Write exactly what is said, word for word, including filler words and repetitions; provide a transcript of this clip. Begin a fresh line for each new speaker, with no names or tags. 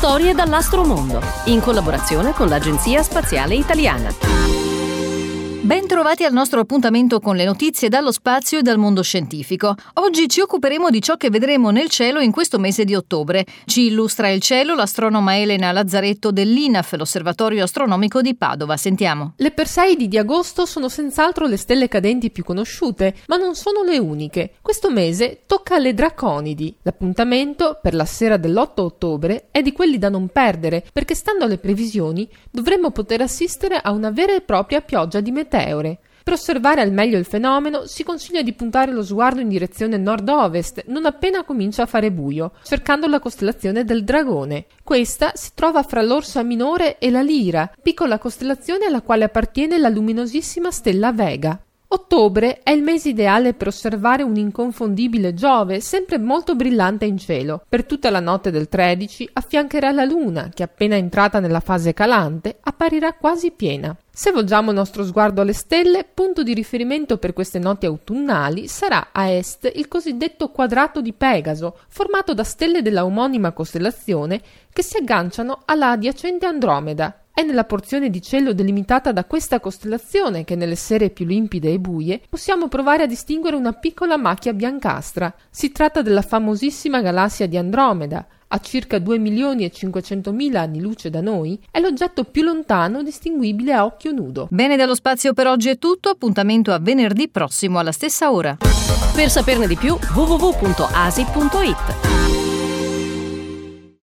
Storie dall'astromondo, in collaborazione con l'Agenzia Spaziale Italiana. Ben trovati al nostro appuntamento con le notizie dallo spazio e dal mondo scientifico. Oggi ci occuperemo di ciò che vedremo nel cielo in questo mese di ottobre. Ci illustra il cielo l'astronoma Elena Lazzaretto dell'I N A F, l'Osservatorio Astronomico di Padova. Sentiamo.
Le Perseidi di agosto sono senz'altro le stelle cadenti più conosciute, ma non sono le uniche. Questo mese tocca alle Draconidi. L'appuntamento per la sera dell'otto ottobre è di quelli da non perdere, perché stando alle previsioni dovremmo poter assistere a una vera e propria pioggia di meteore. Per osservare al meglio il fenomeno si consiglia di puntare lo sguardo in direzione nord-ovest non appena comincia a fare buio, cercando la costellazione del Dragone. Questa si trova fra l'Orsa Minore e la Lira, piccola costellazione alla quale appartiene la luminosissima stella Vega. Ottobre è il mese ideale per osservare un inconfondibile Giove, sempre molto brillante in cielo. Per tutta la notte del tredici affiancherà la Luna, che appena entrata nella fase calante apparirà quasi piena. Se volgiamo il nostro sguardo alle stelle, punto di riferimento per queste notti autunnali sarà a est il cosiddetto quadrato di Pegaso, formato da stelle della omonima costellazione che si agganciano alla adiacente Andromeda. È nella porzione di cielo delimitata da questa costellazione che nelle sere più limpide e buie possiamo provare a distinguere una piccola macchia biancastra. Si tratta della famosissima galassia di Andromeda. A circa due milioni e cinquecentomila anni luce da noi, è l'oggetto più lontano distinguibile a occhio nudo.
Bene, dallo spazio per oggi è tutto. Appuntamento a venerdì prossimo alla stessa ora. Per saperne di più, w w w punto a s i punto i t.